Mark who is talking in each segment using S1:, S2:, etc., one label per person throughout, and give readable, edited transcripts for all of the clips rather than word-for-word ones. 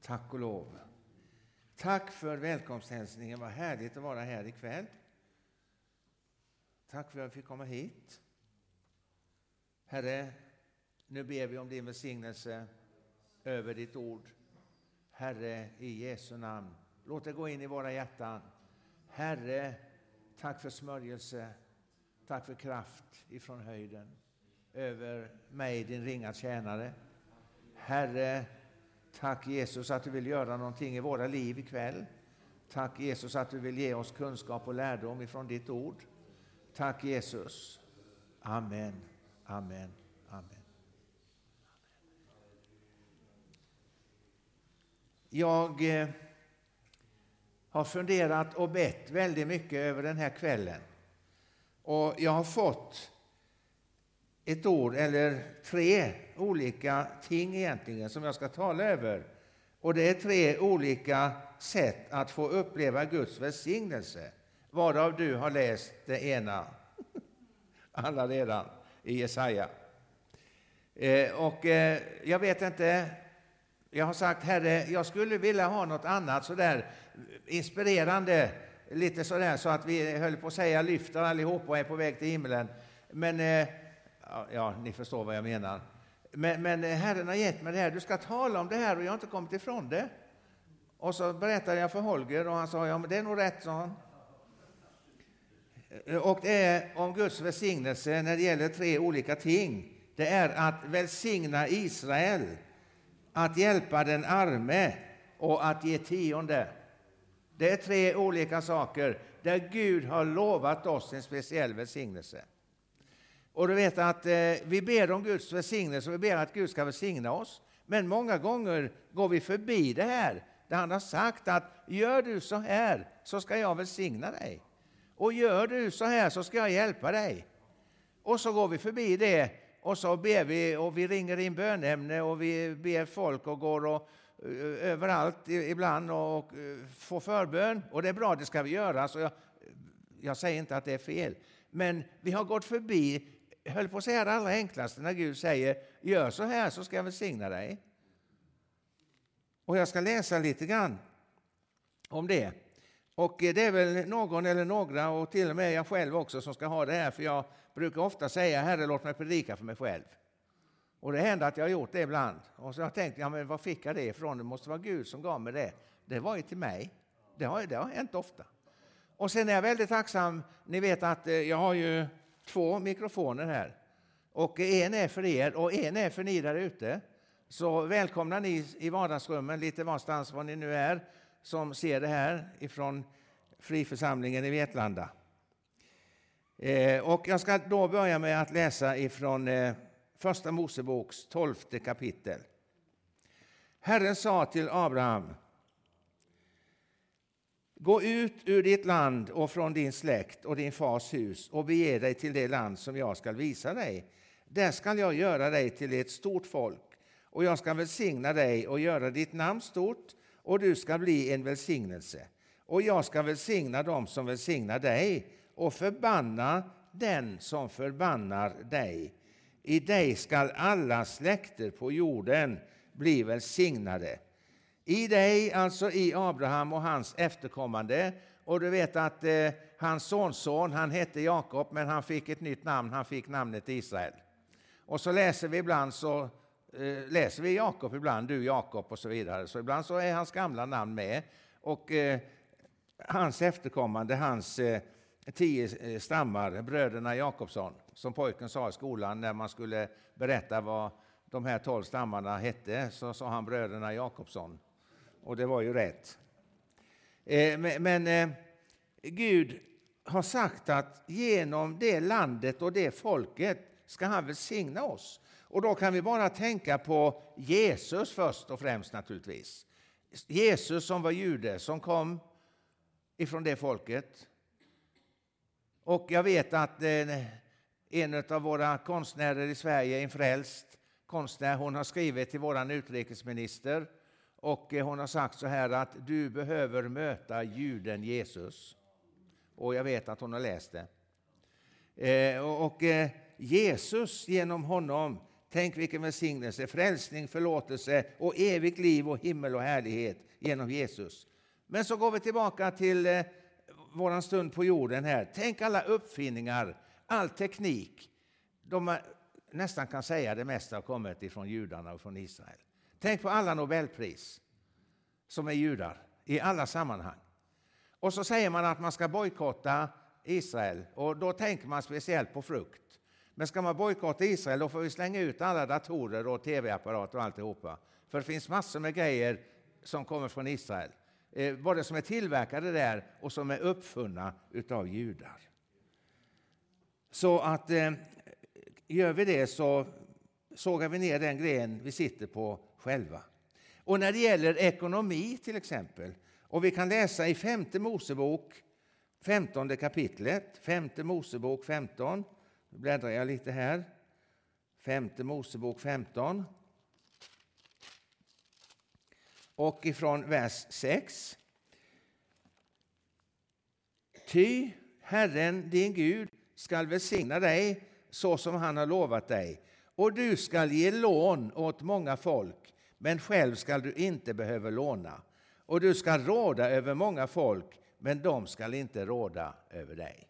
S1: Tack och lov. Tack för välkomsthälsningen. Vad härligt att vara här ikväll. Tack för att jag fick komma hit. Herre, nu ber vi om din välsignelse över ditt ord. Herre, i Jesu namn. Låt det gå in i våra hjärtan. Herre, tack för smörjelse. Tack för kraft ifrån höjden. Över mig, din ringa tjänare. Herre, tack Jesus att du vill göra någonting i våra liv ikväll. Tack Jesus att du vill ge oss kunskap och lärdom ifrån ditt ord. Tack Jesus. Amen, amen, amen. Jag har funderat och bett väldigt mycket över den här kvällen. Och jag har fått ett ord eller 3 olika ting egentligen som jag ska tala över. Och det är 3 olika sätt att få uppleva Guds välsignelse. Varav du har läst det ena. Alla redan i Jesaja. Jag vet inte. Jag har sagt, Herre, jag skulle vilja ha något annat sådär inspirerande. Lite sådär så att vi höll på att säga lyfter allihop och är på väg till himlen. Men ja, ni förstår vad jag menar. Men Herren har gett mig det här. Du ska tala om det här och jag har inte kommit ifrån det. Och så berättade jag för Holger och han sa, ja men det är nog rätt, sa han. Och det är om Guds välsignelse när det gäller 3 olika ting. Det är att välsigna Israel, att hjälpa den arme och att ge tionde. Det är 3 olika saker där Gud har lovat oss en speciell välsignelse. Och du vet att vi ber om Guds välsignelse och vi ber att Gud ska välsigna oss. Men många gånger går vi förbi det här. Där han har sagt att gör du så här så ska jag välsigna dig. Och gör du så här så ska jag hjälpa dig. Och så går vi förbi det och så ber vi och vi ringer in bönämne och vi ber folk och går och överallt ibland och får förbön. Och det är bra, det ska vi göra. Så jag säger inte att det är fel. Men vi har gått förbi, höll på att säga det allra enklaste när Gud säger gör så här så ska jag välsigna dig. Och jag ska läsa lite grann om det. Och det är väl någon eller några och till och med jag själv också som ska ha det här. För jag brukar ofta säga, Herre låt mig predika för mig själv. Och det händer att jag har gjort det ibland. Och så har jag tänkt, ja men vad fick jag det ifrån? Det måste vara Gud som gav mig det. Det var ju till mig. Det har hänt ofta. Och sen är jag väldigt tacksam. Ni vet att jag har ju 2 mikrofoner här. Och en är för er och en är för ni där ute. Så välkomna ni i vardagsrummen lite varstans var ni nu är. Som ser det här ifrån friförsamlingen i Vetlanda. Och jag ska då börja med att läsa ifrån första Moseboks 12:e kapitel. Herren sa till Abraham: gå ut ur ditt land och från din släkt och din fars hus och bege dig till det land som jag ska visa dig. Där ska jag göra dig till ett stort folk och jag ska välsigna dig och göra ditt namn stort och du ska bli en välsignelse. Och jag ska välsigna dem som välsignar dig och förbanna den som förbannar dig. I dig ska alla släkter på jorden bli välsignade. I dig, alltså i Abraham och hans efterkommande. Och du vet att hans sonson, han hette Jakob men han fick ett nytt namn, han fick namnet Israel. Och så läser vi ibland så läser vi Jakob ibland, du Jakob och så vidare. Så ibland så är hans gamla namn med. Och hans efterkommande, hans 10 stammar, bröderna Jakobsson, som pojken sa i skolan när man skulle berätta vad de här 12 stammarna hette, så sa han bröderna Jakobsson. Och det var ju rätt. Men Gud har sagt att genom det landet och det folket ska han välsigna oss. Och då kan vi bara tänka på Jesus först och främst naturligtvis. Jesus som var jude, som kom ifrån det folket. Och jag vet att en av våra konstnärer i Sverige, en frälst konstnär, hon har skrivit till våran utrikesminister. Och hon har sagt så här att du behöver möta juden Jesus. Och jag vet att hon har läst det. Jesus, genom honom Tänk vilken välsignelse, frälsning, förlåtelse och evigt liv och himmel och härlighet genom Jesus. Men så går vi tillbaka till våran stund på jorden här. Tänk alla uppfinningar, all teknik. Nästan kan säga det mesta har kommit ifrån judarna och från Israel. Tänk på alla Nobelpris som är judar i alla sammanhang. Och så säger man att man ska bojkotta Israel, och då tänker man speciellt på frukt. Men ska man bojkotta Israel, då får vi slänga ut alla datorer och tv-apparater och alltihopa. För det finns massor med grejer som kommer från Israel. Både som är tillverkade där och som är uppfunna utav judar. Så att gör vi det så sågar vi ner den gren vi sitter på själva. Och när det gäller ekonomi till exempel, och vi kan läsa i 5:e Mosebok 15:e kapitlet, 5:e Mosebok 15, nu bläddrar jag lite här, 5:e Mosebok 15 och ifrån vers 6. Ty Herren din Gud skall välsigna dig så som han har lovat dig, och du skall ge lån åt många folk, men själv skall du inte behöva låna. Och du ska råda över många folk, men de skall inte råda över dig.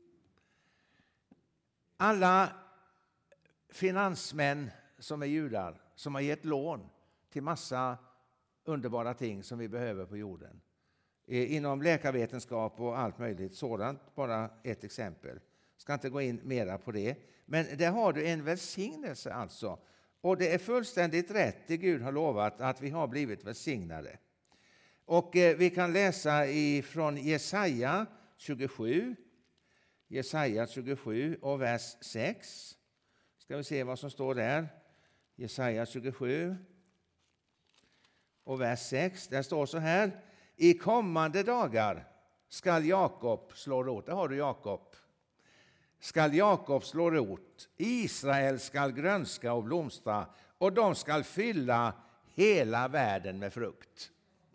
S1: Alla finansmän som är judar, som har gett lån till massa underbara ting som vi behöver på jorden. Inom läkarvetenskap och allt möjligt sådant, bara ett exempel. Ska inte gå in mera på det. Men där har du en välsignelse alltså. Och det är fullständigt rätt, det Gud har lovat, att vi har blivit välsignade. Och vi kan läsa från Jesaja 27. Jesaja 27 och vers 6. Ska vi se vad som står där. Jesaja 27 och vers 6. Där står så här. I kommande dagar skall Jakob slå rot. Där har du Jakob. Skall Jakob slå rot. Israel skall grönska och blomstra. Och de skall fylla hela världen med frukt.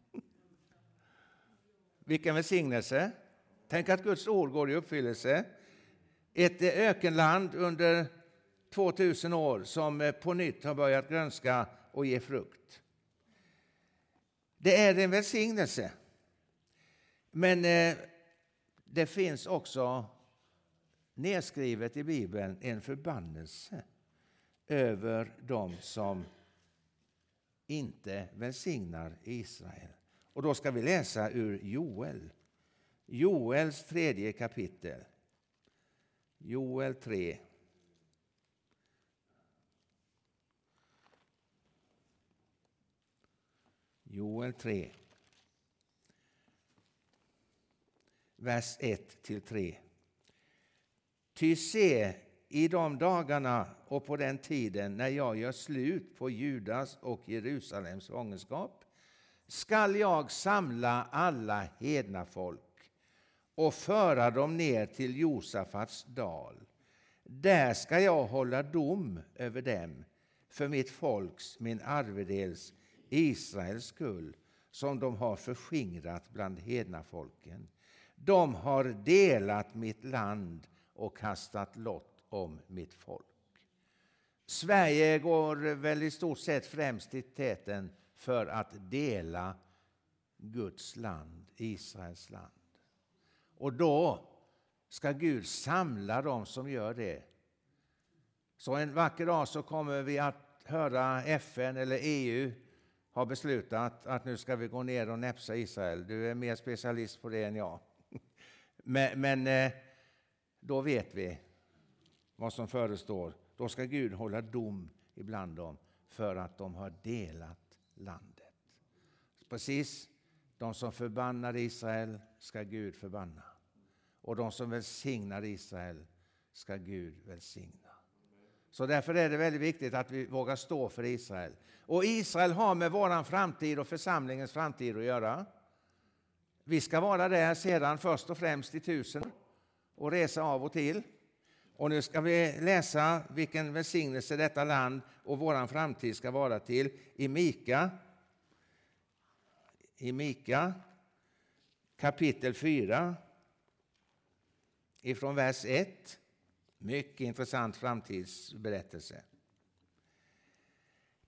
S1: Vilken välsignelse. Tänk att Guds ord går i uppfyllelse. Ett ökenland under 2000 år som på nytt har börjat grönska och ge frukt. Det är en välsignelse. Men det finns också nedskrivet i Bibeln en förbannelse över de som inte välsignar Israel. Och då ska vi läsa ur Joel. Joels 3:e kapitel. Joel 3. Joel 3. Vers 1-3. Ty se, i de dagarna och på den tiden när jag gör slut på Judas och Jerusalems fångenskap skall jag samla alla hedna folk och föra dem ner till Josafats dal. Där ska jag hålla dom över dem för mitt folks, min arvedels, Israels skull, som de har förskingrat bland hedna folken. De har delat mitt land och kastat lott om mitt folk. Sverige går väl i stort sett främst i täten för att dela Guds land, Israels land. Och då ska Gud samla dem som gör det. Så en vacker dag så kommer vi att höra FN eller EU har beslutat att nu ska vi gå ner och näpsa Israel. Du är mer specialist på det än jag. Men då vet vi vad som förestår. Då ska Gud hålla dom ibland dem för att de har delat landet. Precis, de som förbannar Israel ska Gud förbanna. Och de som välsignar Israel ska Gud välsigna. Så därför är det väldigt viktigt att vi vågar stå för Israel. Och Israel har med våran framtid och församlingens framtid att göra. Vi ska vara där sedan först och främst i 1000 och resa av och till. Och nu ska vi läsa vilken välsignelse detta land och våran framtid ska vara till i Mika kapitel 4 ifrån vers 1. Mycket intressant framtidsberättelse.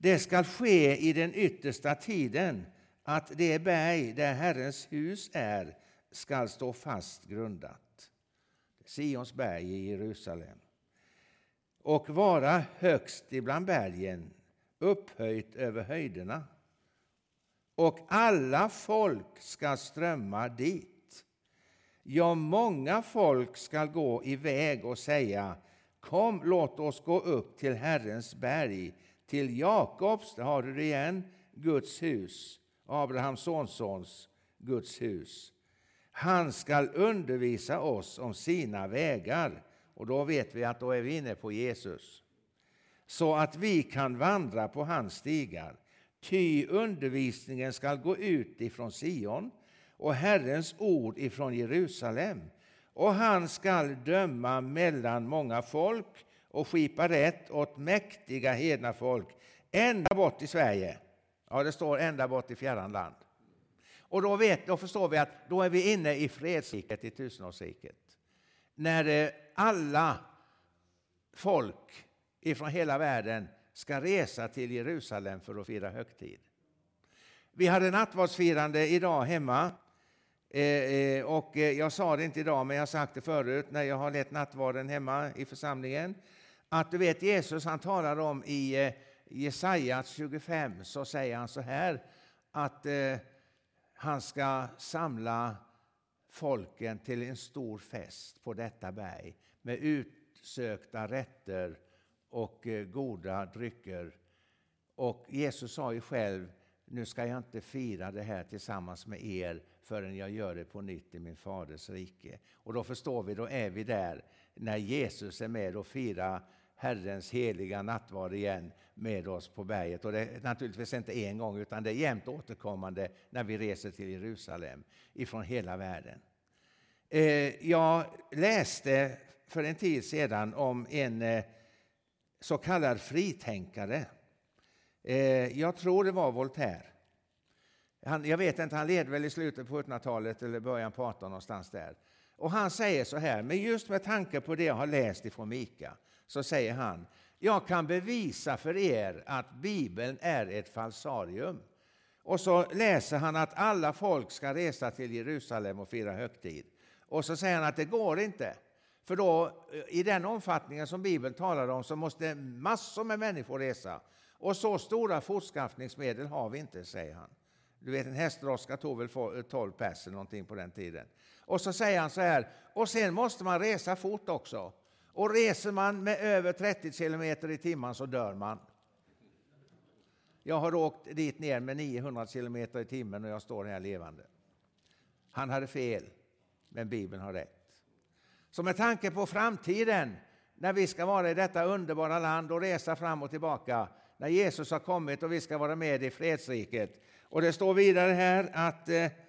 S1: Det ska ske i den yttersta tiden att det berg där Herrens hus är ska stå fast grundat. Sions berg i Jerusalem. Och vara högst ibland bergen, upphöjt över höjderna. Och alla folk ska strömma dit. Ja, många folk ska gå iväg och säga: kom, låt oss gå upp till Herrens berg, till Jakobs, där har du det igen, Guds hus, Abrahams sons Guds hus. Han ska undervisa oss om sina vägar. Och då vet vi att då är vi inne på Jesus. Så att vi kan vandra på hans stigar. Ty undervisningen ska gå ut ifrån Sion och Herrens ord ifrån Jerusalem. Och han ska döma mellan många folk och skipa rätt åt mäktiga hedna folk ända bort i Sverige. Ja, det står ända bort i fjärran land. Och då förstår vi att då är vi inne i fredsriket, i tusenårsriket. När alla folk ifrån hela världen ska resa till Jerusalem för att fira högtid. Vi hade nattvardsfirande idag hemma. Och jag sa det inte idag, men jag har sagt det förut när jag har lett nattvarden hemma i församlingen. Att du vet, Jesus han talar om i Jesaja 25, så säger han så här att han ska samla folken till en stor fest på detta berg med utsökta rätter och goda drycker. Och Jesus sa ju själv: nu ska jag inte fira det här tillsammans med er förrän jag gör det på nytt i min faders rike. Och då förstår vi, då är vi där när Jesus är med och firar Herrens heliga nattvard igen med oss på berget. Och det är naturligtvis inte en gång, utan det är jämt återkommande när vi reser till Jerusalem ifrån hela världen. Jag läste för en tid sedan om en så kallad fritänkare. Jag tror det var Voltaire. Jag vet inte, han led väl i slutet på 1700-talet eller början på 18 någonstans där. Och han säger så här, men just med tanke på det jag har läst ifrån Mika, så säger han: jag kan bevisa för er att Bibeln är ett falsarium. Och så läser han att alla folk ska resa till Jerusalem och fira högtid. Och så säger han att det går inte. För då, i den omfattningen som Bibeln talar om, så måste massor med människor resa. Och så stora fortskaffningsmedel har vi inte, säger han. Du vet, en hästdroska tog väl 12 pers eller någonting på den tiden. Och så säger han så här: och sen måste man resa fort också. Och reser man med över 30 kilometer i timmen så dör man. Jag har åkt dit ner med 900 kilometer i timmen och jag står här levande. Han hade fel, men Bibeln har rätt. Så med tanke på framtiden, när vi ska vara i detta underbara land och resa fram och tillbaka, när Jesus har kommit och vi ska vara med i fredsriket. Och det står vidare här att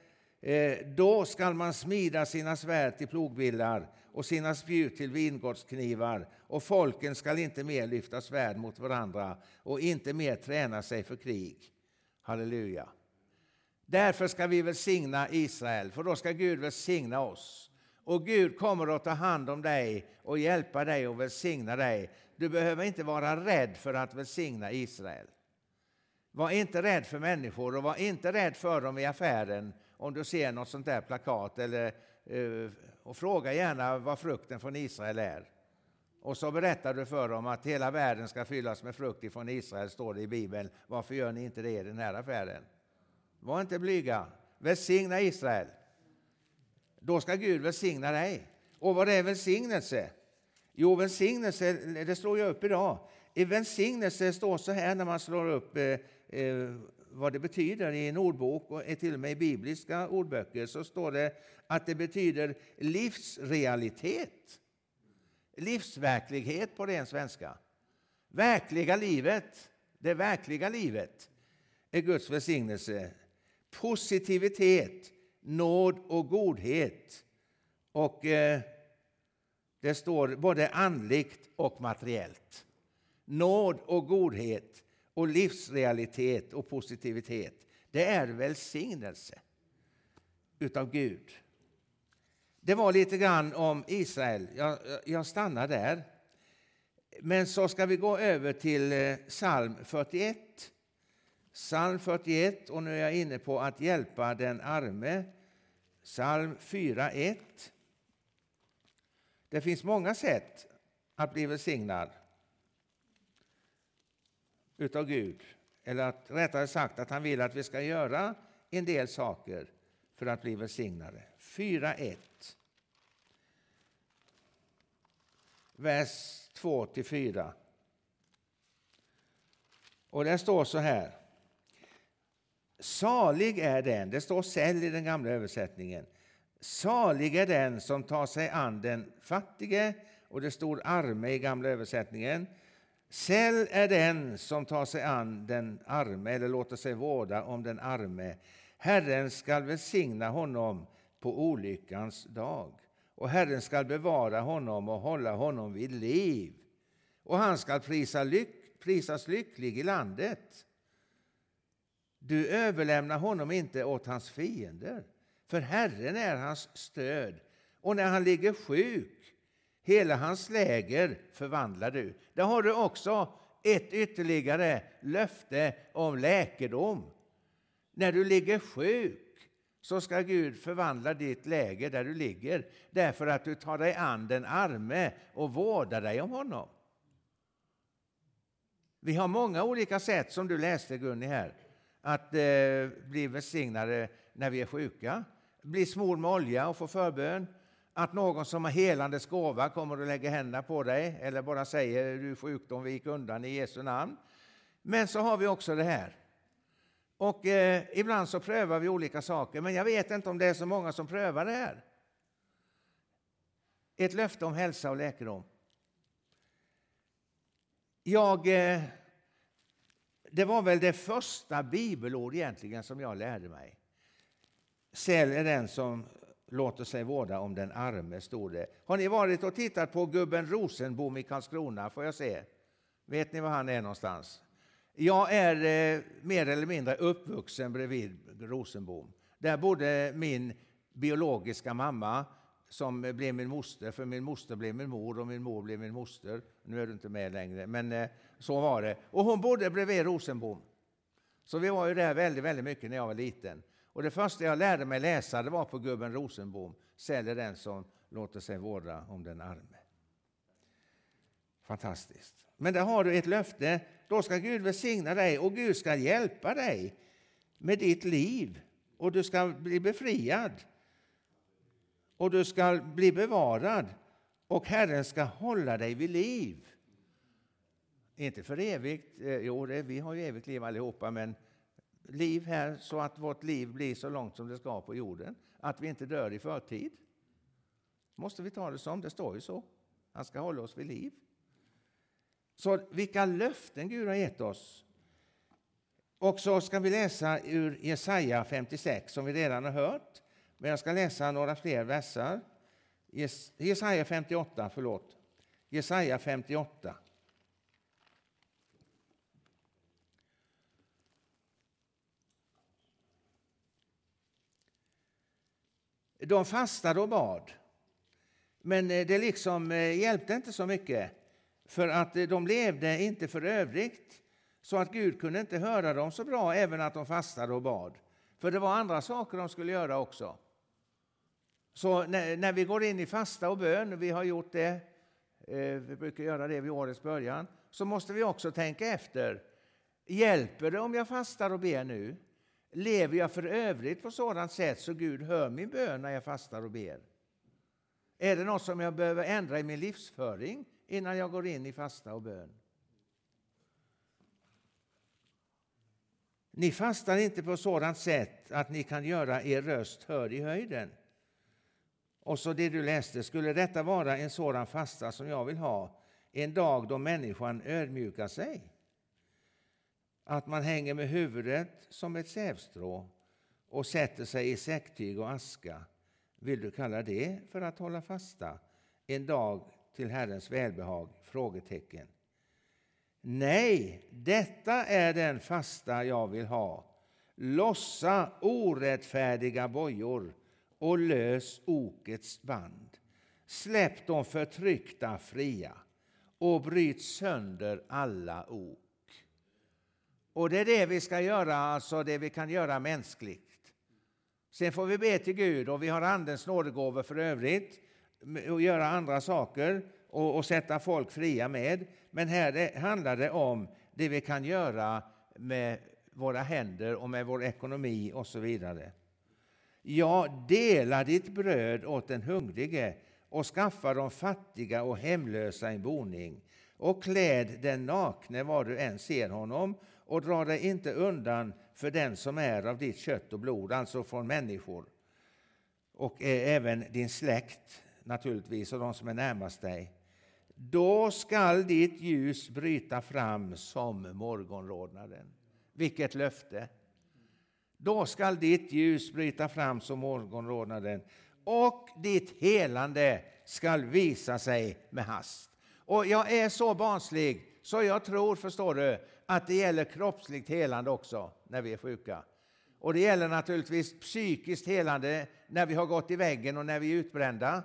S1: då ska man smida sina svärd till plogbillar och sina spjut till vingårdsknivar, och folken ska inte mer lyfta svärd mot varandra och inte mer träna sig för krig. Halleluja. Därför ska vi välsigna Israel, för då ska Gud välsigna oss. Och Gud kommer att ta hand om dig och hjälpa dig och välsigna dig. Du behöver inte vara rädd för att välsigna Israel. Var inte rädd för människor och var inte rädd för dem i affären om du ser något sånt där plakat. Och fråga gärna vad frukten från Israel är. Och så berättar du för dem att hela världen ska fyllas med frukt från Israel, står det i Bibeln. Varför gör ni inte det i den här affären? Var inte blyga. Välsigna Israel. Då ska Gud välsigna dig. Och vad är välsignelse? Jo, välsignelse, det slår jag upp idag. I välsignelse står så här när man slår upp vad det betyder i en ordbok och till och med i bibliska ordböcker, så står det att det betyder livsrealitet. Livsverklighet på ren svenska. Verkliga livet, det verkliga livet är Guds välsignelse. Positivitet, nåd och godhet. Och det står både andligt och materiellt. Nåd och godhet och livsrealitet och positivitet. Det är välsignelse utav Gud. Det var lite grann om Israel. Jag stannar där. Men så ska vi gå över till psalm 41. Psalm 41, och nu är jag inne på att hjälpa den arme. Psalm 4:1. Det finns många sätt att bli välsignad utav Gud. Eller att, rättare sagt, att han vill att vi ska göra en del saker för att bli välsignade. 4:1. Vers 2-4. Och det står så här. Salig är den, det står säll i den gamla översättningen. Salig är den som tar sig an den fattige, och det står arme i gamla översättningen. Säll är den som tar sig an den arme, eller låter sig vårda om den arme. Herren skall välsigna honom på olyckans dag, och Herren skall bevara honom och hålla honom vid liv. Och han skall prisas lycklig i landet. Du överlämnar honom inte åt hans fiender, för Herren är hans stöd. Och när han ligger sjuk, hela hans läger förvandlar du. Där har du också ett ytterligare löfte om läkedom. När du ligger sjuk så ska Gud förvandla ditt läger där du ligger, därför att du tar dig an den arme och vårdar dig om honom. Vi har många olika sätt, som du läste, Gunni, här, att bli välsignade när vi är sjuka. Bli smord med olja och få förbön. Att någon som har helande gåva kommer att lägga händerna på dig, eller bara säger du sjukdom, vik undan i Jesu namn. Men så har vi också det här. Och ibland så prövar vi olika saker, men jag vet inte om det är så många som prövar det här. Ett löfte om hälsa och läkedom. Det var väl det första bibelord egentligen som jag lärde mig. Säll är den som låter sig vårda om den arme, stod det. Har ni varit och tittat på gubben Rosenbom i Karlskrona? Får jag se? Vet ni var han är någonstans? Jag är mer eller mindre uppvuxen bredvid Rosenbom. Där bodde min biologiska mamma, som blev min moster, för min moster blev min mor och min mor blev min moster. Nu är du inte med längre, men så var det. Och hon bodde bredvid Rosenbom. Så vi var ju där väldigt, väldigt mycket när jag var liten. Och det första jag lärde mig läsa, det var på gubben Rosenbom. Säll är den som låter sig vårda om den arme. Fantastiskt. Men där har du ett löfte. Då ska Gud välsigna dig, och Gud ska hjälpa dig med ditt liv. Och du ska bli befriad. Och du ska bli bevarad. Och Herren ska hålla dig vid liv. Inte för evigt. Vi har ju evigt liv allihopa, men liv här så att vårt liv blir så långt som det ska på jorden. Att vi inte dör i förtid. Måste vi ta det som, det står ju så. Han ska hålla oss vid liv. Så vilka löften Gud har gett oss. Och så ska vi läsa ur Jesaja 56 som vi redan har hört. Men jag ska läsa några fler versar. Jesaja 58, förlåt. Jesaja 58. De fastade och bad. Men det liksom hjälpte inte så mycket. För att de levde inte för övrigt. Så att Gud kunde inte höra dem så bra, även att de fastade och bad. För det var andra saker de skulle göra också. Så när vi går in i fasta och bön, vi har gjort det, vi brukar göra det vid årets början, så måste vi också tänka efter. Hjälper det om jag fastar och ber nu? Lever jag för övrigt på sådant sätt så Gud hör min bön när jag fastar och ber? Är det något som jag behöver ändra i min livsföring innan jag går in i fasta och bön? Ni fastar inte på sådant sätt att ni kan göra er röst hörd i höjden. Och så det du läste, skulle detta vara en sådan fasta som jag vill ha, en dag då människan ödmjukar sig? Att man hänger med huvudet som ett sävstrå och sätter sig i säcktyg och aska. Vill du kalla det för att hålla fasta? En dag till Herrens välbehag? Frågetecken. Nej, detta är den fasta jag vill ha. Lossa orättfärdiga bojor och lös okets band. Släpp de förtryckta fria och bryt sönder alla ok. Och det är det vi ska göra, alltså det vi kan göra mänskligt. Sen får vi be till Gud, och vi har andens nådegåvor för övrigt, och göra andra saker och sätta folk fria med. Men här handlar det om det vi kan göra med våra händer och med vår ekonomi och så vidare. Ja, dela ditt bröd åt den hungrige och skaffa de fattiga och hemlösa en boning. Och kläd den nakne var du än ser honom, och dra dig inte undan för den som är av ditt kött och blod, alltså från människor. Och även din släkt naturligtvis, och de som är närmast dig. Då skall ditt ljus bryta fram som morgonrodnaden. Vilket löfte! Då skall ditt ljus bryta fram som morgonrodnaden, och ditt helande skall visa sig med hast. Och jag är så barnslig så jag tror, förstår du, att det gäller kroppsligt helande också när vi är sjuka. Och det gäller naturligtvis psykiskt helande när vi har gått i väggen och när vi är utbrända.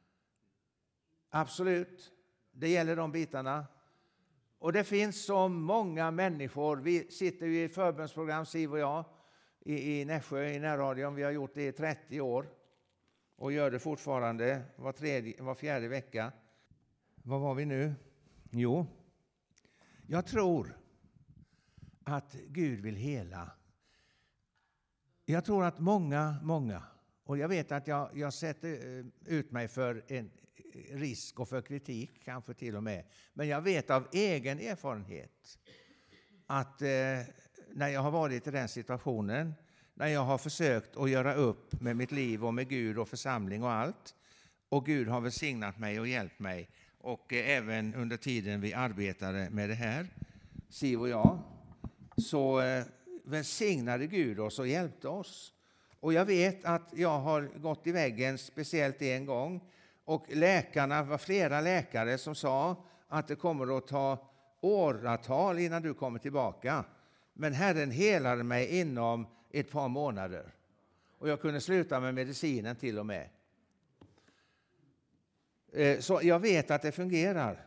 S1: Absolut, det gäller de bitarna. Och det finns så många människor. Vi sitter ju i förbönsprogram, Siv och jag, i Nässjö, i närradion. Vi har gjort det i 30 år och gör det fortfarande var fjärde vecka. Vad var vi nu? Jo, jag tror att Gud vill hela. Jag tror att många, och jag vet att jag sätter ut mig för en risk och för kritik, kanske till och med. Men jag vet av egen erfarenhet att när jag har varit i den situationen, när jag har försökt att göra upp med mitt liv och med Gud och församling och allt, och Gud har välsignat mig och hjälpt mig, och även under tiden vi arbetade med det här, Siv och jag, så välsignade Gud oss och hjälpte oss. Och jag vet att jag har gått i väggen speciellt en gång, och läkarna var flera läkare som sa att det kommer att ta åratal innan du kommer tillbaka. Men Herren helade mig inom ett par månader. Och jag kunde sluta med medicinen till och med. Så jag vet att det fungerar.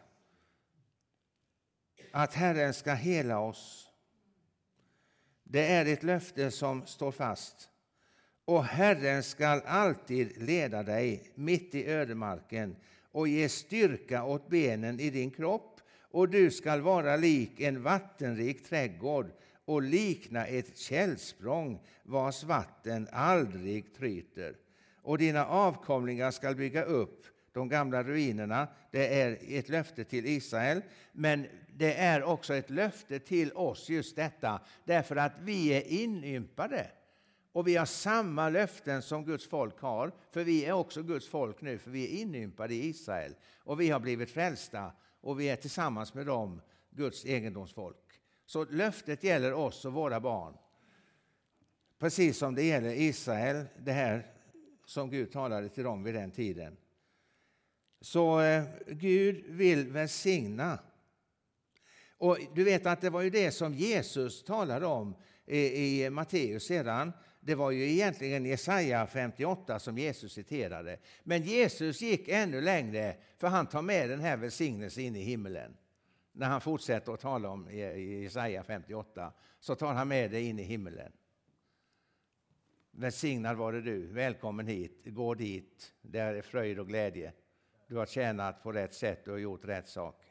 S1: Att Herren ska hela oss. Det är ett löfte som står fast. Och Herren ska alltid leda dig mitt i ödemarken och ge styrka åt benen i din kropp. Och du ska vara lik en vattenrik trädgård och likna ett källsprång vars vatten aldrig tryter. Och dina avkomlingar ska bygga upp de gamla ruinerna. Det är ett löfte till Israel, men det är också ett löfte till oss, just detta, därför att vi är inympade. Och vi har samma löften som Guds folk har, för vi är också Guds folk nu, för vi är inympade i Israel. Och vi har blivit frälsta, och vi är tillsammans med dem Guds egendomsfolk. Så löftet gäller oss och våra barn. Precis som det gäller Israel, det här som Gud talade till dem vid den tiden. Så Gud vill välsigna. Och du vet att det var ju det som Jesus talade om i Matteus sedan. Det var ju egentligen Jesaja 58 som Jesus citerade. Men Jesus gick ännu längre, för han tar med den här välsignelsen in i himmelen. När han fortsätter att tala om Jesaja 58 så tar han med det in i himmelen. Välsignad var det du, välkommen hit, gå dit, där är fröjd och glädje. Du har tjänat på rätt sätt och gjort rätt sak.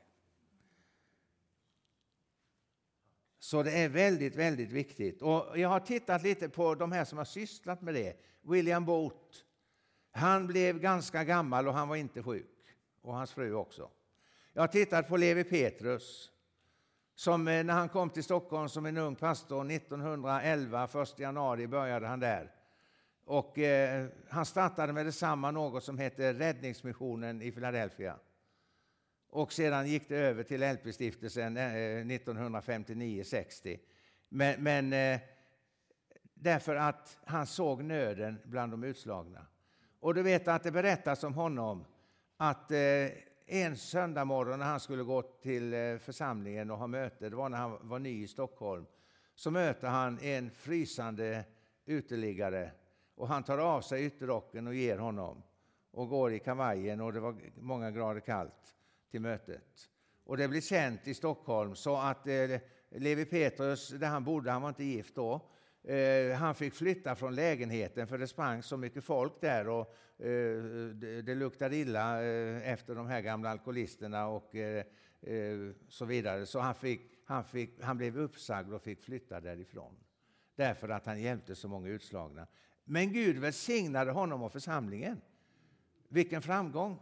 S1: Så det är väldigt, väldigt viktigt. Och jag har tittat lite på de här som har sysslat med det. William Booth, han blev ganska gammal och han var inte sjuk. Och hans fru också. Jag har tittat på Levi Petrus, som när han kom till Stockholm som en ung pastor 1911, 1 januari började han där. Och han startade med detsamma något som heter Räddningsmissionen i Philadelphia. Och sedan gick det över till LP-stiftelsen 1959-60. Men därför att han såg nöden bland de utslagna. Och du vet att det berättas om honom att en söndag morgon när han skulle gå till församlingen och ha möte, det var när han var ny i Stockholm, så möter han en frysande uteliggare. Och han tar av sig ytterrocken och ger honom. Och går i kavajen, och det var många grader kallt till mötet. Och det blev känt i Stockholm så att Levi Petrus, där han bodde, han var inte gift då, han fick flytta från lägenheten för det sprang så mycket folk där och det luktade illa efter de här gamla alkoholisterna och så vidare. Så han blev uppsagd och fick flytta därifrån därför att han hjälpte så många utslagna. Men Gud välsignade honom och församlingen. Vilken framgång!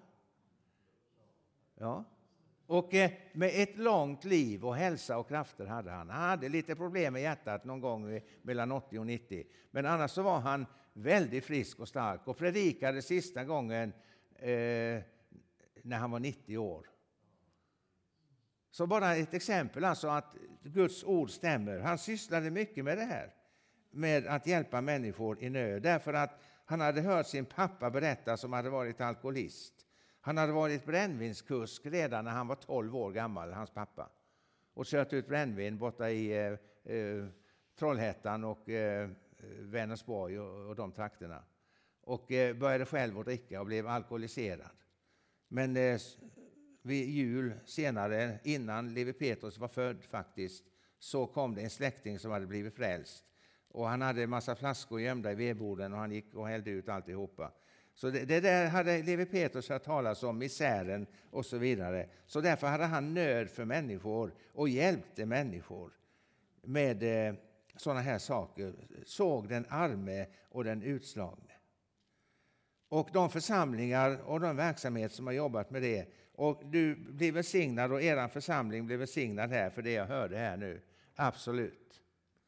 S1: Ja. Och med ett långt liv och hälsa och krafter hade han. Han hade lite problem med hjärtat någon gång mellan 80 och 90. Men annars så var han väldigt frisk och stark och predikade sista gången när han var 90 år. Så bara ett exempel, alltså att Guds ord stämmer. Han sysslade mycket med det här, med att hjälpa människor i nöd. Därför att han hade hört sin pappa berätta som hade varit alkoholist. Han hade varit brännvinskusk redan när han var 12 år gammal, hans pappa. Och kört ut brännvin borta i Trollhättan och Vänersborg och de trakterna. Och började själv att dricka och blev alkoholiserad. Men vid jul senare, innan Levi Petrus var född faktiskt, så kom det en släkting som hade blivit frälst. Och han hade en massa flaskor gömda i vedboden och han gick och hällde ut alltihopa. Så det där hade Levi Petrus hört talas om, misären och så vidare. Så därför hade han nöd för människor och hjälpte människor med sådana här saker. Såg den arme och den utslagne. Och de församlingar och de verksamheter som har jobbat med det. Och du blir välsignad och er församling blir välsignad här för det jag hörde här nu. Absolut.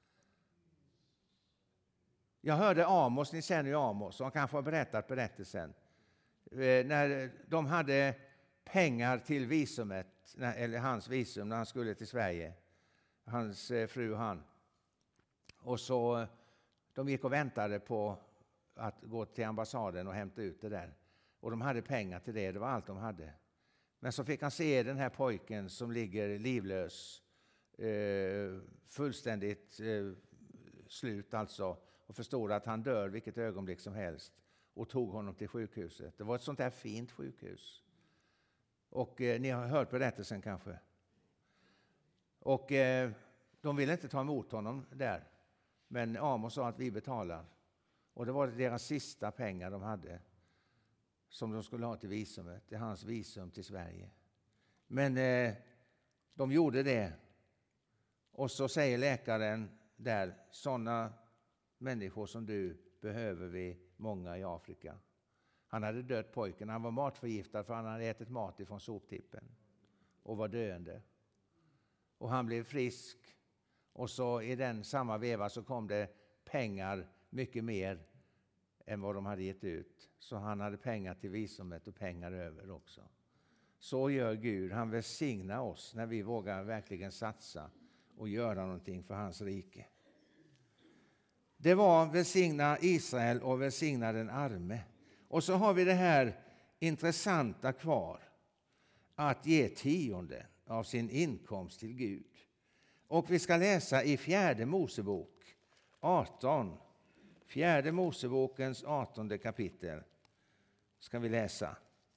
S1: Jag hörde Amos, ni känner ju Amos, som kanske har berättat berättelsen. När de hade pengar till visumet, eller hans visum när han skulle till Sverige. Hans fru och han. Och så de gick och väntade på att gå till ambassaden och hämta ut det där. Och de hade pengar till det, det var allt de hade. Men så fick han se den här pojken som ligger livlös, fullständigt slut alltså, och förstod att han dör vilket ögonblick som helst och tog honom till sjukhuset. Det var ett sånt där fint sjukhus. Och ni har hört berättelsen kanske. Och de ville inte ta emot honom där. Men Amos sa att vi betalar. Och det var deras sista pengar de hade som de skulle ha till visumet. Det är hans visum till Sverige. Men de gjorde det. Och så säger läkaren där, sådana människor som du behöver vi många i Afrika. Han hade dött pojken, han var matförgiftad för han hade ätit mat ifrån soptippen och var döende. Och han blev frisk och så i den samma veva så kom det pengar, mycket mer än vad de hade gett ut. Så han hade pengar till visumet och pengar över också. Så gör Gud, han välsignar oss när vi vågar verkligen satsa och göra någonting för hans rike. Det var välsigna Israel och välsigna den arme. Och så har vi det här intressanta kvar. Att ge tionde av sin inkomst till Gud. Och vi ska läsa i fjärde Mosebok 18. Fjärde Mosebokens 18 kapitel ska vi läsa.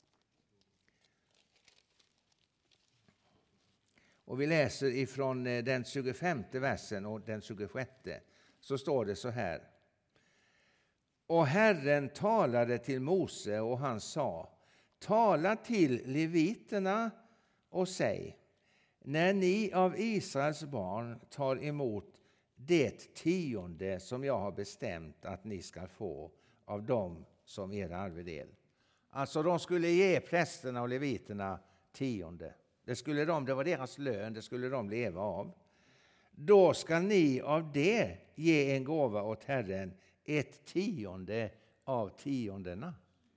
S1: Och vi läser ifrån den 25 versen och den 26. Så står det så här. Och Herren talade till Mose och han sa, tala till leviterna och säg, när ni av Israels barn tar emot det tionde som jag har bestämt att ni ska få av dem som er arvedel. Alltså de skulle ge prästerna och leviterna tionde. Det var deras lön, det skulle de leva av. Då ska ni av det ge en gåva åt Herren, ett tionde av tiondena.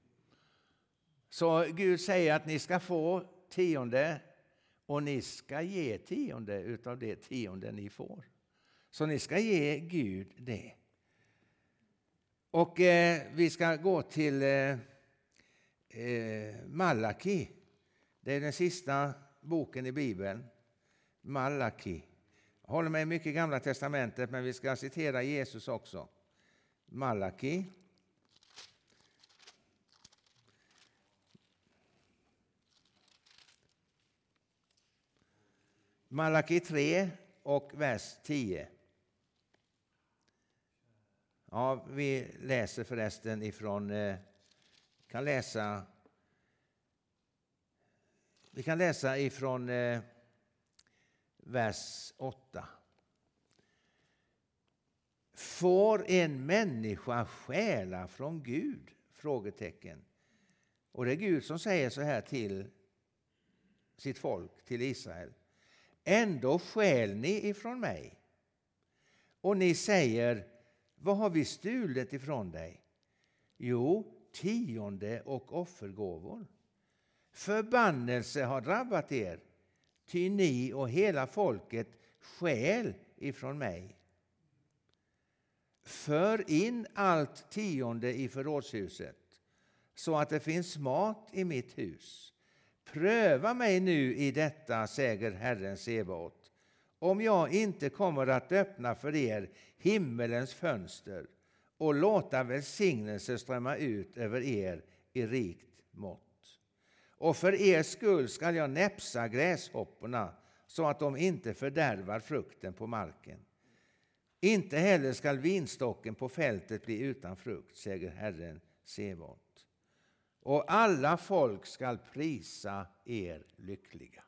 S1: Så Gud säger att ni ska få tionde och ni ska ge tionde utav det tionde ni får. Så ni ska ge Gud det. Och vi ska gå till Malaki. Det är den sista boken i Bibeln. Malaki. Jag håller mig mycket i Gamla testamentet, men vi ska citera Jesus också. Malaki. Malaki 3 och vers 10. Ja, vi läser förresten ifrån, vi kan läsa ifrån vers 8. Får en människa stjäla från Gud? Frågetecken. Och det är Gud som säger så här till sitt folk, till Israel. Ändå stjäl ni ifrån mig. Och ni säger, vad har vi stulit ifrån dig? Jo, tionde och offergåvor. Förbannelse har drabbat er, ty ni och hela folket stjäl ifrån mig. För in allt tionde i förrådshuset, så att det finns mat i mitt hus. Pröva mig nu i detta, säger Herren Sebaot, om jag inte kommer att öppna för er himmelens fönster och låta välsignelse strömma ut över er i rikt mått. Och för er skull skall jag näpsa gräshopporna så att de inte fördärvar frukten på marken. Inte heller skall vinstocken på fältet bli utan frukt, säger Herren Sebaot. Och alla folk skall prisa er lyckliga.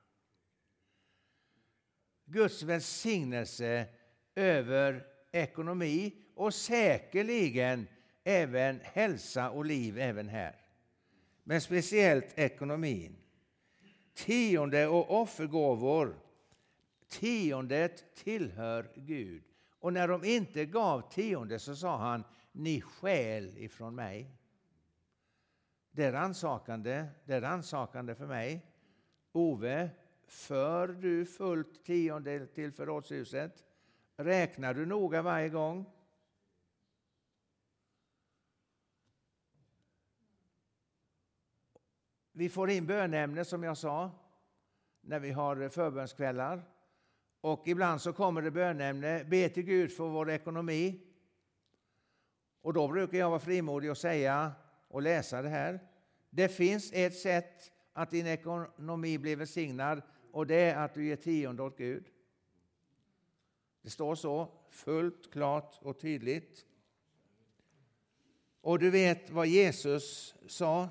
S1: Guds välsignelse över ekonomi och säkerligen även hälsa och liv även här. Men speciellt ekonomin. Tionde och offergåvor. Tiondet tillhör Gud. Och när de inte gav tionde så sa han, ni stjäl ifrån mig. Det är rannsakande för mig. Ove, för du fullt tionde till förrådshuset? Räknar du noga varje gång? Vi får in bönämne som jag sa när vi har förbönskvällar. Och ibland så kommer det bönämne, be till Gud för vår ekonomi. Och då brukar jag vara frimodig och säga och läsa det här. Det finns ett sätt att din ekonomi blir välsignad och det är att du ger tionde åt Gud. Det står så fullt, klart och tydligt. Och du vet vad Jesus sa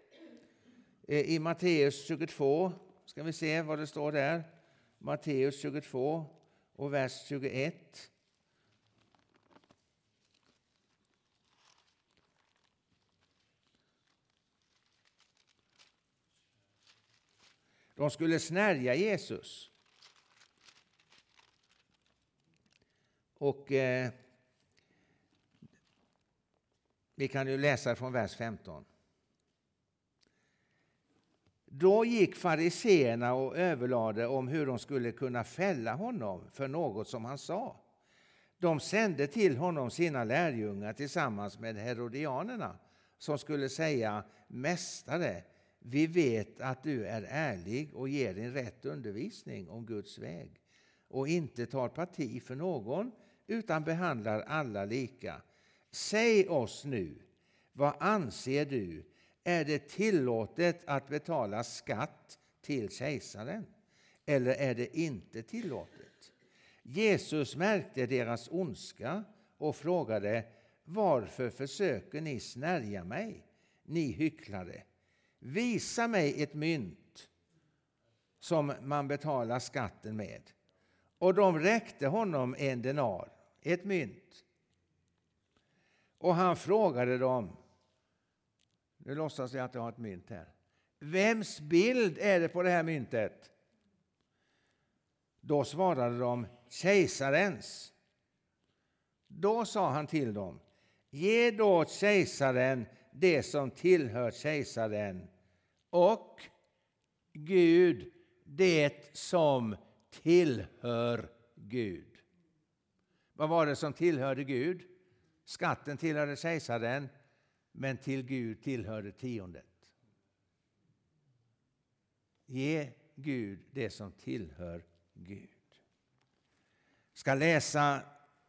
S1: i Matteus 22. Ska vi se vad det står där. Matteus 22 och vers 21. De skulle snärja Jesus. Och vi kan ju läsa från vers 15. Då gick fariseerna och överlade om hur de skulle kunna fälla honom för något som han sa. De sände till honom sina lärjungar tillsammans med herodianerna som skulle säga, mästare, vi vet att du är ärlig och ger en rätt undervisning om Guds väg och inte tar parti för någon utan behandlar alla lika. Säg oss nu, vad anser du? Är det tillåtet att betala skatt till kejsaren eller är det inte tillåtet? Jesus märkte deras ondska och frågade, varför försöker ni snärja mig, ni hycklare? Visa mig ett mynt som man betalar skatten med. Och de räckte honom en denar, ett mynt. Och han frågade dem, nu låtsas jag att jag har ett mynt här. Vems bild är det på det här myntet? Då svarade de, kejsarens. Då sa han till dem, ge då kejsaren det som tillhör kejsaren och Gud det som tillhör Gud. Vad var det som tillhörde Gud? Skatten tillhörde kejsaren, men till Gud tillhörde tiondet. Ge Gud det som tillhör Gud. Ska läsa,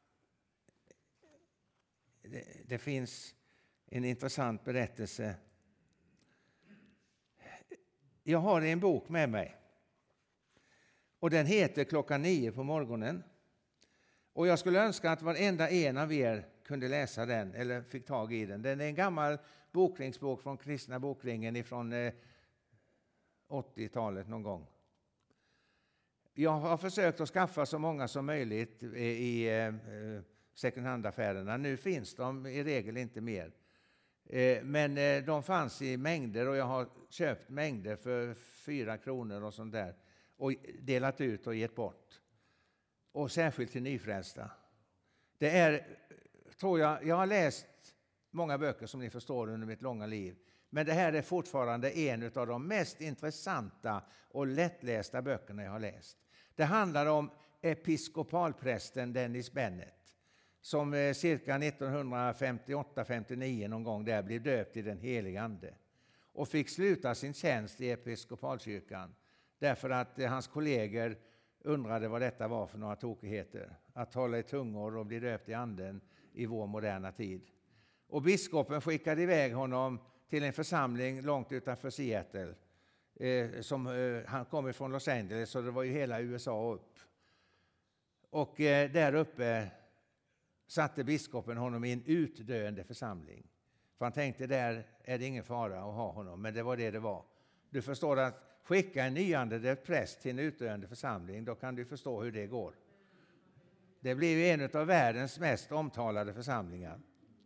S1: det finns en intressant berättelse. Jag har en bok med mig. Och den heter Klockan 9 på morgonen. Och jag skulle önska att varenda en av er kunde läsa den eller fick tag i den. Den är en gammal bokringsbok från Kristna bokringen ifrån 80-talet någon gång. Jag har försökt att skaffa så många som möjligt i second hand-affärerna. Nu finns de i regel inte mer. Men de fanns i mängder och jag har köpt mängder för 4 kronor och sånt där. Och delat ut och gett bort. Och särskilt till nyfrälsta. Det är, tror jag har läst många böcker som ni förstår under mitt långa liv. Men det här är fortfarande en av de mest intressanta och lättlästa böckerna jag har läst. Det handlar om episkopalprästen Dennis Bennett. Som cirka 1958-59 någon gång där blev döpt i den heliga ande. Och fick sluta sin tjänst i episkopalkyrkan. Därför att hans kollegor undrade vad detta var för några tokigheter. Att tala i tungor och bli döpt i anden i vår moderna tid. Och biskopen skickade iväg honom till en församling långt utanför Seattle. Han kom från Los Angeles så det var ju hela USA upp. Och där uppe satte biskopen honom i en utdöende församling. För han tänkte där är det ingen fara att ha honom. Men det var det var. Du förstår att skicka en nyandedöpt präst till en utdöende församling. Då kan du förstå hur det går. Det blir ju en av världens mest omtalade församlingar.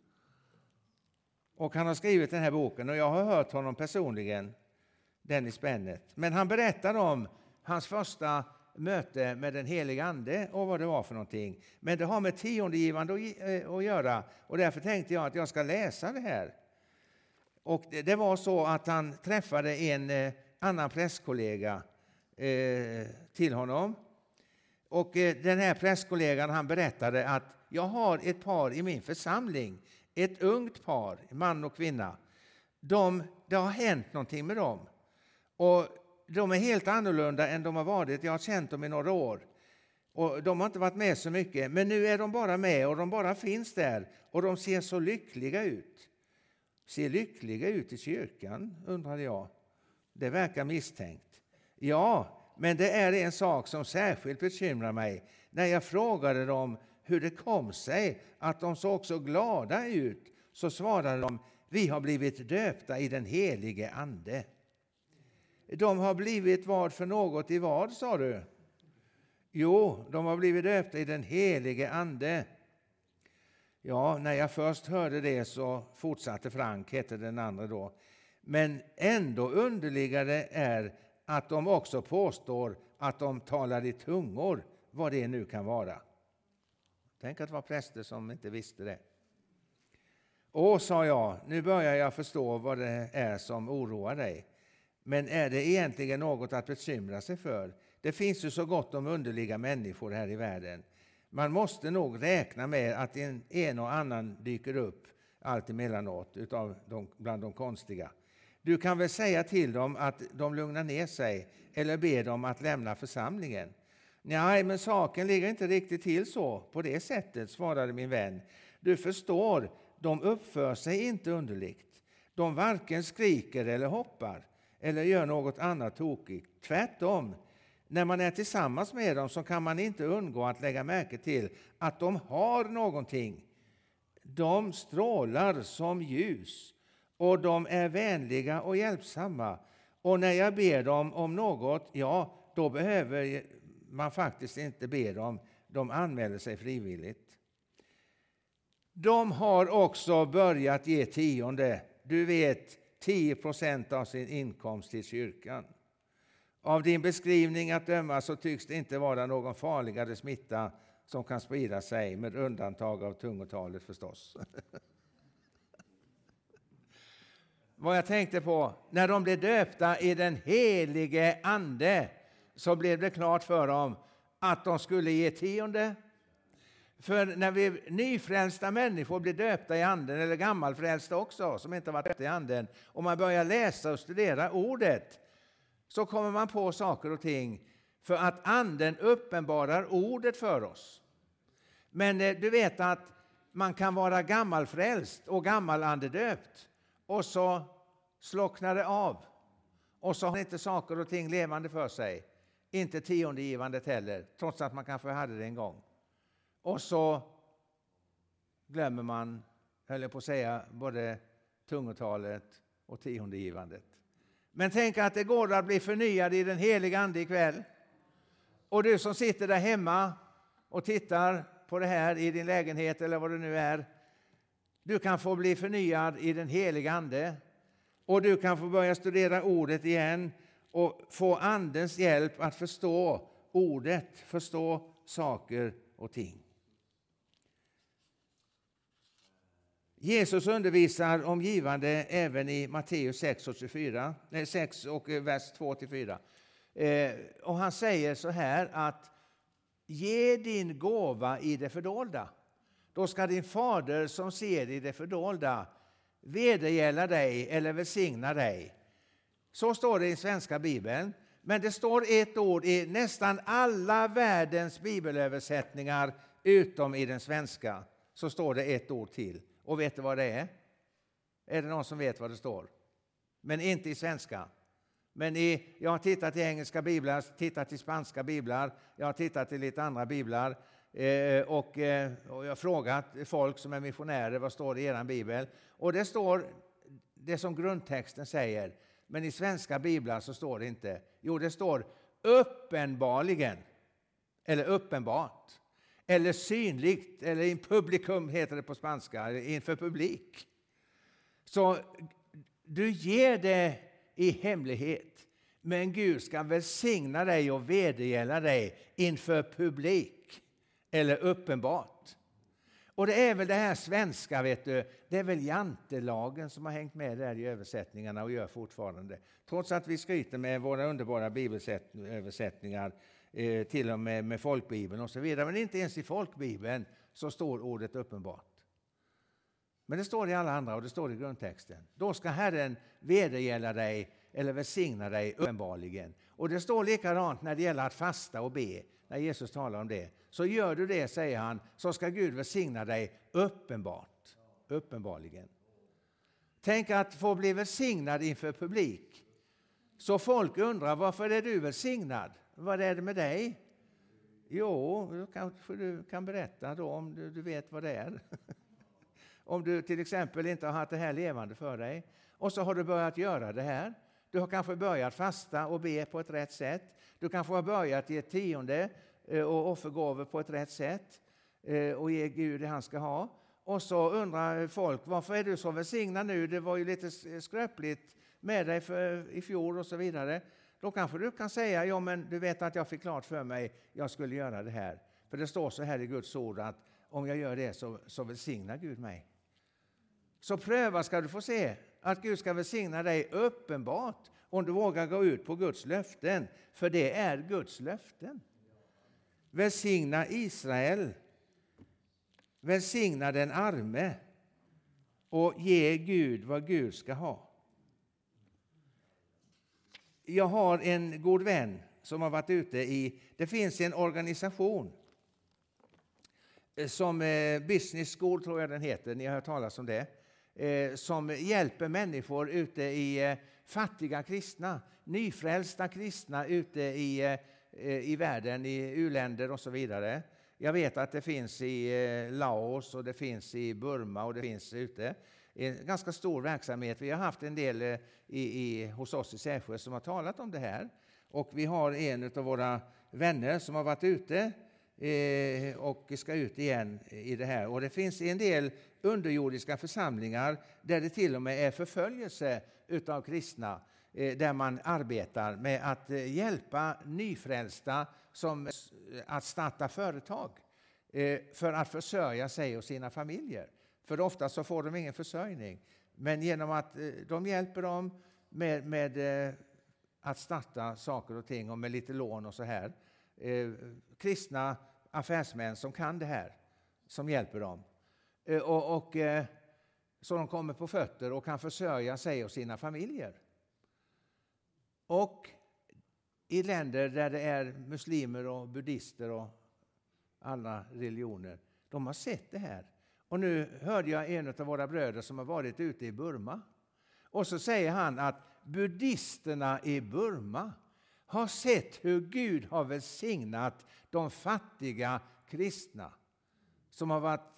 S1: Och han har skrivit den här boken och jag har hört honom personligen, Dennis Bennett. Men han berättar om hans första möte med den heliga ande och vad det var för någonting. Men det har med tiondegivande att göra och därför tänkte jag att jag ska läsa det här. Och det var så att han träffade en annan prästkollega till honom. Och den här prästkollegan han berättade att jag har ett par i min församling. Ett ungt par, man och kvinna. Det har hänt någonting med dem. Och de är helt annorlunda än de har varit. Jag har känt dem i några år. Och de har inte varit med så mycket. Men nu är de bara med och de bara finns där. Och de ser så lyckliga ut. Ser lyckliga ut i kyrkan, undrade jag. Det verkar misstänkt. Ja, men det är en sak som särskilt bekymrar mig. När jag frågade dem hur det kom sig att de såg så glada ut, så svarade de, vi har blivit döpta i den helige ande. De har blivit vad för något i vad, sa du? Jo, de har blivit döpta i den helige ande. Ja, när jag först hörde det så fortsatte Frank, hette den andra då. Men ändå underligare är att de också påstår att de talar i tungor, vad det nu kan vara. Tänk att det var präster som inte visste det. Och sa jag, nu börjar jag förstå vad det är som oroar dig. Men är det egentligen något att bekymra sig för? Det finns ju så gott om underliga människor här i världen. Man måste nog räkna med att en och annan dyker upp allt emellanåt bland de konstiga. Du kan väl säga till dem att de lugnar ner sig eller ber dem att lämna församlingen. Nej, men saken ligger inte riktigt till så på det sättet, svarade min vän. Du förstår, de uppför sig inte underligt. De varken skriker eller hoppar eller gör något annat tokigt. Tvärtom, när man är tillsammans med dem så kan man inte undgå att lägga märke till att de har någonting. De strålar som ljus och de är vänliga och hjälpsamma. Och när jag ber dem om något, ja, då behöver man faktiskt inte be dem. De anmäler sig frivilligt. De har också börjat ge tionde. Du vet, 10% av sin inkomst till kyrkan. Av din beskrivning att döma så tycks det inte vara någon farligare smitta som kan sprida sig, med undantag av tungotalet förstås. Vad jag tänkte på, när de blev döpta i den helige ande så blev det klart för dem att de skulle ge tionde. För när vi nyfrälsta människor blir döpta i anden, eller gammalfrälsta också, som inte varit döpta i anden, och man börjar läsa och studera ordet, så kommer man på saker och ting för att anden uppenbarar ordet för oss. Men du vet att man kan vara gammalfrälst och gammalandedöpt och så slocknar det av. Och så har inte saker och ting levande för sig. inte tiondegivandet heller, trots att man kanske hade det en gång. Och så glömmer man, höll jag på att säga, både tungotalet och tiondegivandet. Men tänk att det går att bli förnyad i den heliga ande ikväll. Och du som sitter där hemma och tittar på det här i din lägenhet eller vad det nu är. Du kan få bli förnyad i den heliga ande. Och du kan få börja studera ordet igen och få andens hjälp att förstå ordet, förstå saker och ting. Jesus undervisar om givande även i Matteus 6 och vers 2-4. Och han säger så här att ge din gåva i det fördolda. Då ska din fader som ser i det fördolda vedergälla dig eller välsigna dig. Så står det i svenska bibeln. Men det står ett ord i nästan alla världens bibelöversättningar utom i den svenska. Så står det ett ord till. Och vet du vad det är? Är det någon som vet vad det står? Men inte i svenska. Men jag har tittat i engelska biblar, tittat i spanska biblar, jag har tittat i lite andra biblar och jag har frågat folk som är missionärer, vad står det i er bibel? Och det står det som grundtexten säger, men i svenska biblar så står det inte. Jo, det står uppenbarligen, eller uppenbart, eller synligt, eller in publicum heter det på spanska, inför publik. Så du ger det i hemlighet, men Gud ska välsigna dig och vedergälla dig inför publik eller uppenbart. Och det är väl det här svenska, vet du, det är väl jantelagen som har hängt med där i översättningarna och gör fortfarande. Trots att vi skryter med våra underbara bibelöversättningar, till och med folkbibeln och så vidare, men inte ens i folkbibeln så står ordet uppenbart. Men det står i alla andra och det står i grundtexten. Då ska Herren vedergälla dig eller välsigna dig uppenbarligen. Och det står likadant när det gäller att fasta och be. När Jesus talar om det. Så gör du det, säger han, så ska Gud välsigna dig uppenbart. Uppenbarligen. Tänk att få bli välsignad inför publik. Så folk undrar, varför är du välsignad? Vad är det med dig? Jo, kanske du kan berätta då om du vet vad det är. Om du till exempel inte har haft det här levande för dig och så har du börjat göra det här. Du har kanske börjat fasta och be på ett rätt sätt. Du kanske har börjat ge tionde och offergåvor på ett rätt sätt och ge Gud det han ska ha. Och så undrar folk, varför är du så välsignad nu? Det var ju lite skröpligt med dig i fjol och så vidare. Då kanske du kan säga, ja men du vet att jag fick klart för mig jag skulle göra det här. För det står så här i Guds ord att om jag gör det så välsignar Gud mig. Så pröva ska du få se att Gud ska välsigna dig uppenbart om du vågar gå ut på Guds löften. För det är Guds löften. Välsigna Israel. Välsigna den arme. Och ge Gud vad Gud ska ha. Jag har en god vän som har varit ute det finns en organisation som Business School tror jag den heter, ni har hört talas om det, som hjälper människor ute i fattiga kristna, nyfrälsta kristna ute i världen, i u-länder och så vidare. Jag vet att det finns i Laos och det finns i Burma och det finns ute. En ganska stor verksamhet. Vi har haft en del hos oss i Sävsjö som har talat om det här. Och vi har en av våra vänner som har varit ute och ska ut igen i det här. Och det finns en del underjordiska församlingar där det till och med är förföljelse utav kristna. Där man arbetar med att hjälpa nyfrälsta att starta företag. För att försörja sig och sina familjer. För ofta så får de ingen försörjning. Men genom att de hjälper dem med att starta saker och ting och med lite lån och så här. Kristna affärsmän som kan det här. Som hjälper dem. Så de kommer på fötter och kan försörja sig och sina familjer. Och i länder där det är muslimer och buddister och alla religioner. De har sett det här. Och nu hörde jag en av våra bröder som har varit ute i Burma. Och så säger han att buddisterna i Burma har sett hur Gud har välsignat de fattiga kristna som har varit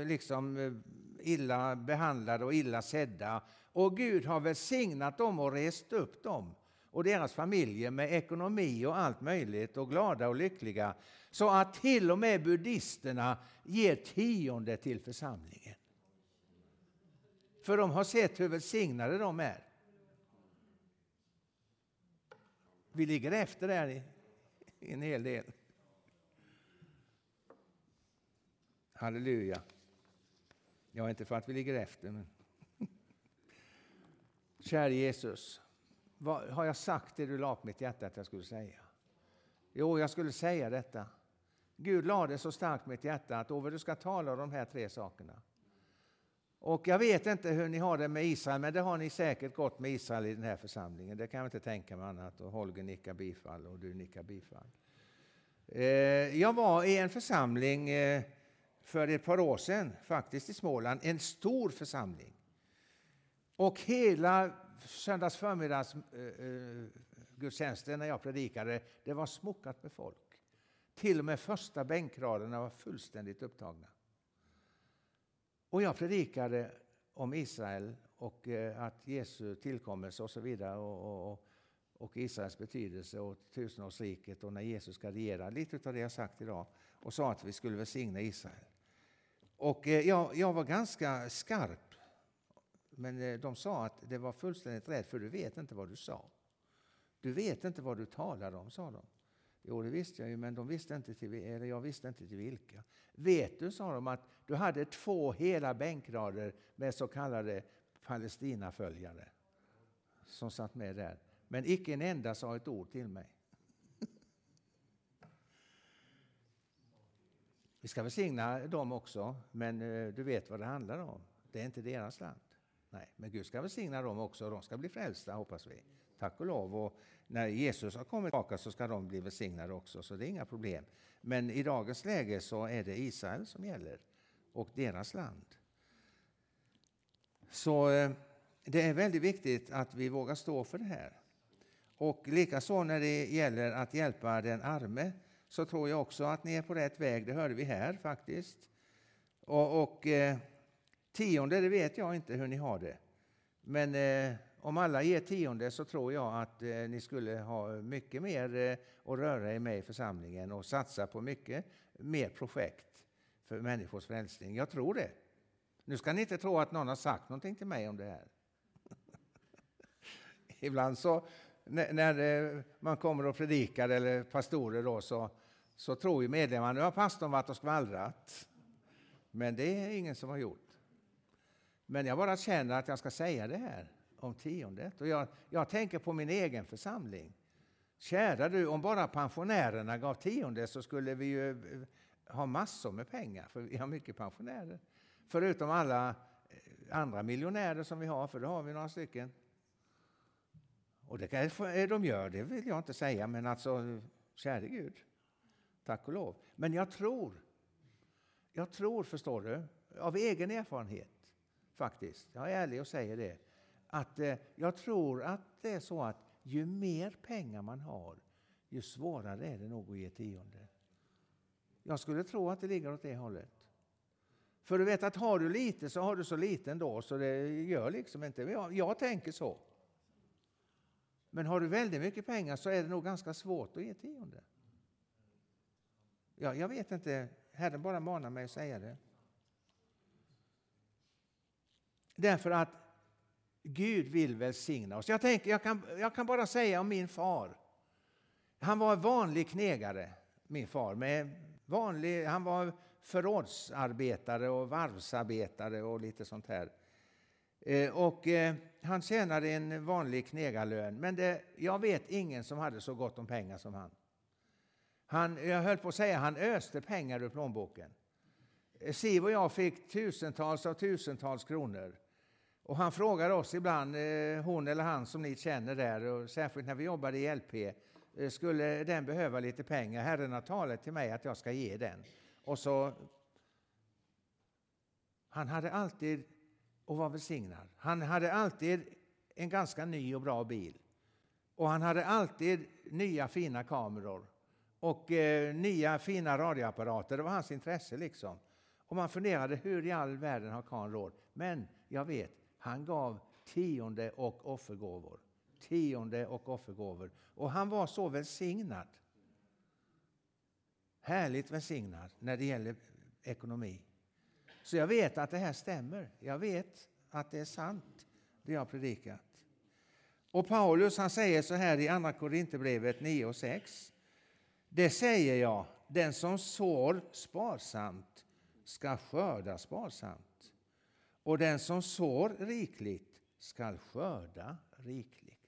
S1: illa behandlade och illa sedda. Och Gud har välsignat dem och rest upp dem och deras familjer med ekonomi och allt möjligt och glada och lyckliga. Så att till och med buddhisterna ger 10 till församlingen. För de har sett hur välsignade de är. Vi ligger efter där i en hel del. Halleluja. Ja, inte för att vi ligger efter. Men... Kära Jesus, vad har jag sagt det du la på mitt hjärta att jag skulle säga? Jo, jag skulle säga detta. Gud lade det så starkt på mitt hjärta att Ove, du ska tala om de här 3 sakerna. Och jag vet inte hur ni har det med Israel, men det har ni säkert gått med Israel i den här församlingen. Det kan jag inte tänka mig annat. Och Holger nickar bifall och du nickar bifall. Jag var i en församling för ett par år sedan, faktiskt i Småland, en stor församling. Och hela söndags förmiddags gudstjänsten när jag predikade, det var smockat med folk. Till och med första bänkraderna var fullständigt upptagna. Och jag predikade om Israel och att Jesu tillkommelse och så vidare och Israels betydelse och tusenårsriket och när Jesus ska regera. Lite av det jag sagt idag. Och sa att vi skulle välsigna Israel. Och jag var ganska skarp. Men de sa att det var fullständigt rätt för du vet inte vad du sa. Du vet inte vad du talar om, sa de. Jo, det visste jag ju, men jag visste inte till vilka. Vet du, sa de, att du hade 2 hela bänkrader med så kallade Palestinaföljare som satt med där. Men icke en enda sa ett ord till mig. Vi ska välsigna dem också, men du vet vad det handlar om. Det är inte deras land. Nej, men Gud ska välsigna dem också och de ska bli frälsta, hoppas vi. Tack och lov. Och när Jesus har kommit tillbaka så ska de bli välsignade också, så det är inga problem. Men i dagens läge så är det Israel som gäller och deras land. Så det är väldigt viktigt att vi vågar stå för det här. Och likaså när det gäller att hjälpa den arme så tror jag också att ni är på rätt väg. Det hörde vi här faktiskt. Och 10, det vet jag inte hur ni har det. Men om alla ger 10 så tror jag att ni skulle ha mycket mer att röra er med i församlingen och satsa på mycket mer projekt för människors frälsning. Jag tror det. Nu ska ni inte tro att någon har sagt någonting till mig om det här. Ibland så när man kommer och predikar eller pastorer då, så tror ju medlemmarna nu har pastorn varit och skvallrat. Men det är ingen som har gjort. Men jag bara känner att jag ska säga det här om 10. Och jag tänker på min egen församling. Kära du, om bara pensionärerna gav 10 så skulle vi ju ha massor med pengar. För vi har mycket pensionärer. Förutom alla andra miljonärer som vi har, för då har vi några stycken. Och det kanske de gör, det vill jag inte säga. Men alltså, käre Gud, tack och lov. Men jag tror, förstår du, av egen erfarenhet. Faktiskt, jag är ärlig och säger det, att jag tror att det är så att ju mer pengar man har, ju svårare är det nog att ge 10. Jag skulle tro att det ligger åt det hållet. För du vet att har du lite så har du så lite ändå, så det gör liksom inte. Jag tänker så. Men har du väldigt mycket pengar så är det nog ganska svårt att ge 10. Ja, jag vet inte, Herren bara manar mig att säga det. Därför att Gud vill välsigna oss. Jag kan bara säga om min far. Han var en vanlig knegare, min far. Han var förrådsarbetare och varvsarbetare och lite sånt här. Han tjänade en vanlig knegarlön. Men jag vet ingen som hade så gott om pengar som han. Jag höll på att säga, han öste pengar ur plånboken. Siv och jag fick tusentals kronor. Och han frågar oss ibland, hon eller han som ni känner där, och särskilt när vi jobbade i LP, skulle den behöva lite pengar? Herren har talat till mig att jag ska ge den. Och så, han hade alltid, och var välsignad, han hade alltid en ganska ny och bra bil. Och han hade alltid nya fina kameror och nya fina radioapparater. Det var hans intresse liksom. Och man funderade, hur i all världen har karln råd? Men jag vet, han gav tionde och offergåvor. Tionde och offergåvor. Och han var så välsignad. Härligt välsignad när det gäller ekonomi. Så jag vet att det här stämmer. Jag vet att det är sant, det jag har predikat. Och Paulus, han säger så här i andra Korinthierbrevet 9:6. Det säger jag, den som sår sparsamt ska skörda sparsamt. Och den som sår rikligt ska skörda rikligt.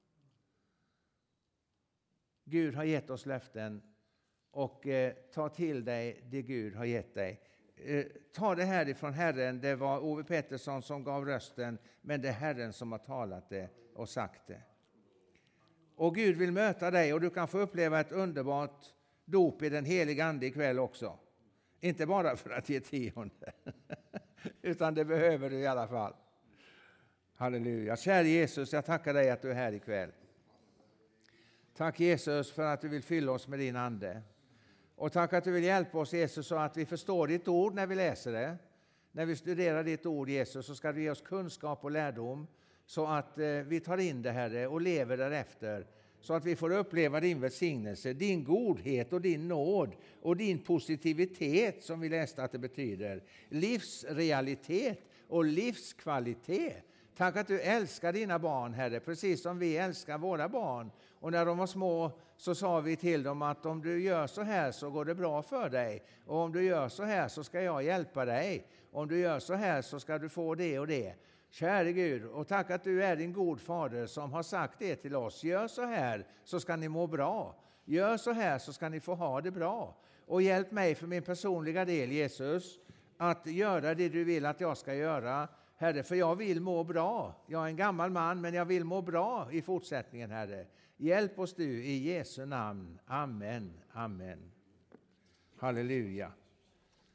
S1: Gud har gett oss löften, och ta till dig det Gud har gett dig. Ta det här ifrån Herren. Det var Ove Pettersson som gav rösten, men det är Herren som har talat det och sagt det. Och Gud vill möta dig, och du kan få uppleva ett underbart dop i den heliga ande ikväll också. Inte bara för att ge tionde, utan det behöver du i alla fall. Halleluja. Kära Jesus, jag tackar dig att du är här ikväll. Tack Jesus för att du vill fylla oss med din ande. Och tack att du vill hjälpa oss Jesus, så att vi förstår ditt ord när vi läser det. När vi studerar ditt ord Jesus, så ska du ge oss kunskap och lärdom, så att vi tar in det Herre och lever därefter. Så att vi får uppleva din välsignelse, din godhet och din nåd och din positivitet, som vi läste att det betyder. Livsrealitet och livskvalitet. Tack att du älskar dina barn, Herre, precis som vi älskar våra barn. Och när de var små så sa vi till dem att om du gör så här så går det bra för dig. Och om du gör så här så ska jag hjälpa dig. Om du gör så här så ska du få det och det. Käre Gud, och tack att du är din god fader som har sagt det till oss. Gör så här så ska ni må bra. Gör så här så ska ni få ha det bra. Och hjälp mig för min personliga del, Jesus, att göra det du vill att jag ska göra. Herre, för jag vill må bra. Jag är en gammal man, men jag vill må bra i fortsättningen, Herre. Hjälp oss du i Jesu namn. Amen. Amen. Halleluja.